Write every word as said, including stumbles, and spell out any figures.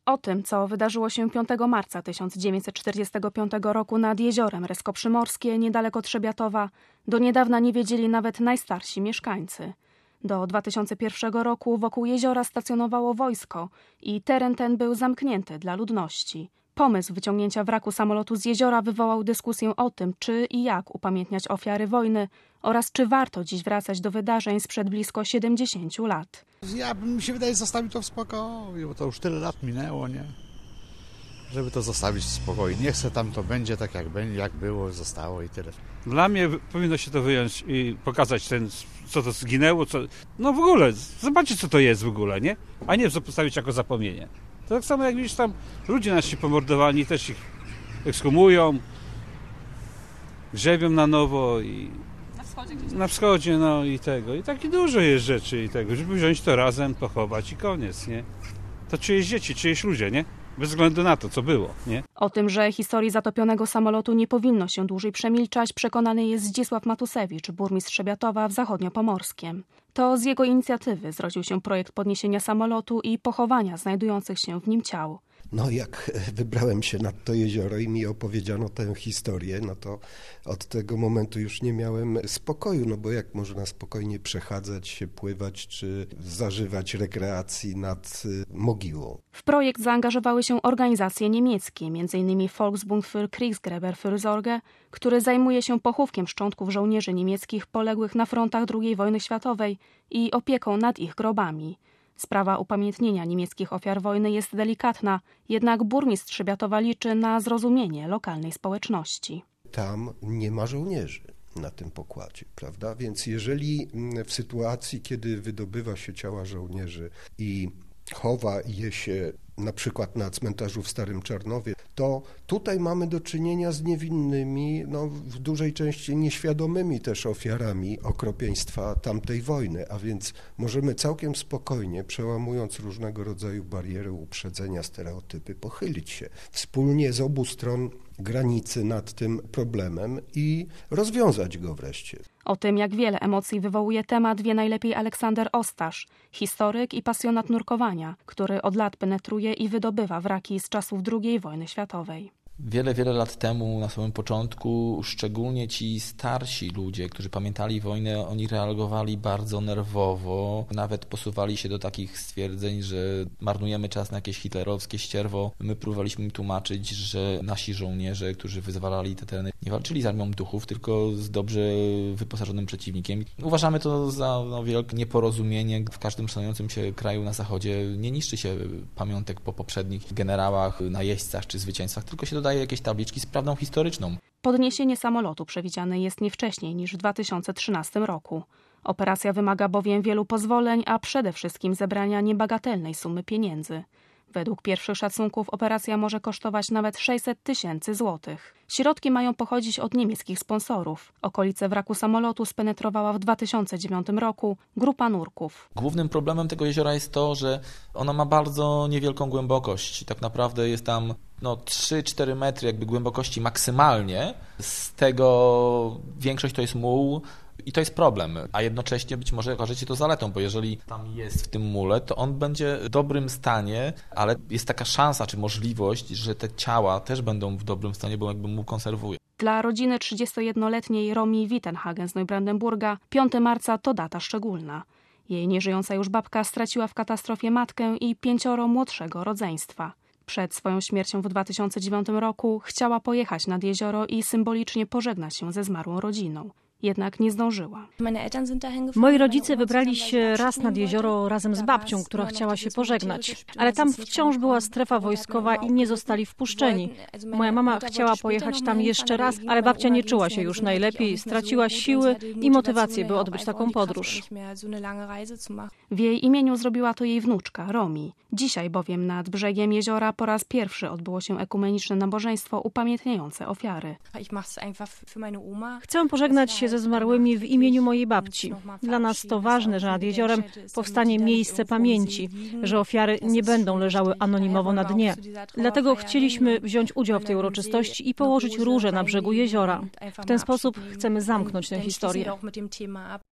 O tym, co wydarzyło się piątego marca tysiąc dziewięćset czterdziestego piątego roku nad jeziorem Reskoprzy-Morskie, niedaleko Trzebiatowa, do niedawna nie wiedzieli nawet najstarsi mieszkańcy. Do dwa tysiące pierwszego roku wokół jeziora stacjonowało wojsko i teren ten był zamknięty dla ludności. Pomysł wyciągnięcia wraku samolotu z jeziora wywołał dyskusję o tym, czy i jak upamiętniać ofiary wojny oraz czy warto dziś wracać do wydarzeń sprzed blisko siedemdziesięciu lat. Ja mi się wydaje, zostawić to w spokoju, bo to już tyle lat minęło, nie? Żeby to zostawić w spokoju. Nie chcę, tam to będzie tak jak będzie, jak było, zostało i tyle. Dla mnie powinno się to wyjąć i pokazać ten, co to zginęło, co... no w ogóle, zobaczyć co to jest w ogóle, nie? A nie postawić jako zapomnienie. To tak samo jak widzisz, tam ludzie nasi pomordowani, też ich ekshumują, grzebią na nowo i... Na wschodzie gdzieś? Na wschodzie, no i tego. I tak dużo jest rzeczy i tego, żeby wziąć to razem, pochować i koniec, nie? To czyjeś dzieci, czyjeś ludzie, nie? Bez względu na to, co było, nie? O tym, że historii zatopionego samolotu nie powinno się dłużej przemilczać, przekonany jest Zdzisław Matusewicz, burmistrz Trzebiatowa w Zachodniopomorskiem. To z jego inicjatywy zrodził się projekt podniesienia samolotu i pochowania znajdujących się w nim ciał. No jak wybrałem się nad to jezioro i mi opowiedziano tę historię, no to od tego momentu już nie miałem spokoju, no bo jak można spokojnie przechadzać się, pływać czy zażywać rekreacji nad mogiłą. W projekt zaangażowały się organizacje niemieckie, między innymi Volksbund für Kriegsgräberfürsorge, który zajmuje się pochówkiem szczątków żołnierzy niemieckich poległych na frontach drugiej wojny światowej i opieką nad ich grobami. Sprawa upamiętnienia niemieckich ofiar wojny jest delikatna, jednak burmistrz Trzebiatowa liczy na zrozumienie lokalnej społeczności. Tam nie ma żołnierzy na tym pokładzie, prawda? Więc jeżeli w sytuacji, kiedy wydobywa się ciała żołnierzy i chowa je się na przykład na cmentarzu w Starym Czarnowie, to tutaj mamy do czynienia z niewinnymi, no w dużej części nieświadomymi też ofiarami okropieństwa tamtej wojny, a więc możemy całkiem spokojnie, przełamując różnego rodzaju bariery, uprzedzenia, stereotypy, pochylić się wspólnie z obu stron granicy nad tym problemem i rozwiązać go wreszcie. O tym, jak wiele emocji wywołuje temat, wie najlepiej Aleksander Ostasz, historyk i pasjonat nurkowania, który od lat penetruje i wydobywa wraki z czasów drugiej wojny światowej. Wiele, wiele lat temu, na samym początku, szczególnie ci starsi ludzie, którzy pamiętali wojnę, oni reagowali bardzo nerwowo, nawet posuwali się do takich stwierdzeń, że marnujemy czas na jakieś hitlerowskie ścierwo. My próbowaliśmy im tłumaczyć, że nasi żołnierze, którzy wyzwalali te tereny, nie walczyli z armią duchów, tylko z dobrze wyposażonym przeciwnikiem. Uważamy to za no, wielkie nieporozumienie. W każdym szanującym się kraju na zachodzie nie niszczy się pamiątek po poprzednich generałach, najeźdźcach czy zwycięstwach, tylko się dodaje jakieś tabliczki z prawdą historyczną. Podniesienie samolotu przewidziane jest nie wcześniej niż w dwa tysiące trzynastym roku. Operacja wymaga bowiem wielu pozwoleń, a przede wszystkim zebrania niebagatelnej sumy pieniędzy. Według pierwszych szacunków operacja może kosztować nawet sześćset tysięcy złotych. Środki mają pochodzić od niemieckich sponsorów. Okolice wraku samolotu spenetrowała w dwa tysiące dziewiątym roku grupa nurków. Głównym problemem tego jeziora jest to, że ono ma bardzo niewielką głębokość. Tak naprawdę jest tam no, trzy cztery metry jakby głębokości maksymalnie. Z tego większość to jest muł. I to jest problem, a jednocześnie być może okaże się to zaletą, bo jeżeli tam jest w tym mule, to on będzie w dobrym stanie, ale jest taka szansa czy możliwość, że te ciała też będą w dobrym stanie, bo jakby muł konserwuje. Dla rodziny trzydziestojednoletniej Romi Wittenhagen z Neubrandenburga piątego marca to data szczególna. Jej nieżyjąca już babka straciła w katastrofie matkę i pięcioro młodszego rodzeństwa. Przed swoją śmiercią w dwa tysiące dziewiątym roku chciała pojechać nad jezioro i symbolicznie pożegnać się ze zmarłą rodziną. Jednak nie zdążyła. Moi rodzice wybrali się raz nad jezioro razem z babcią, która chciała się pożegnać. Ale tam wciąż była strefa wojskowa i nie zostali wpuszczeni. Moja mama chciała pojechać tam jeszcze raz, ale babcia nie czuła się już najlepiej, straciła siły i motywację, by odbyć taką podróż. W jej imieniu zrobiła to jej wnuczka, Romi. Dzisiaj bowiem nad brzegiem jeziora po raz pierwszy odbyło się ekumeniczne nabożeństwo upamiętniające ofiary. Chcę pożegnać się ze zmarłymi w imieniu mojej babci. Dla nas to ważne, że nad jeziorem powstanie miejsce pamięci, że ofiary nie będą leżały anonimowo na dnie. Dlatego chcieliśmy wziąć udział w tej uroczystości i położyć róże na brzegu jeziora. W ten sposób chcemy zamknąć tę historię.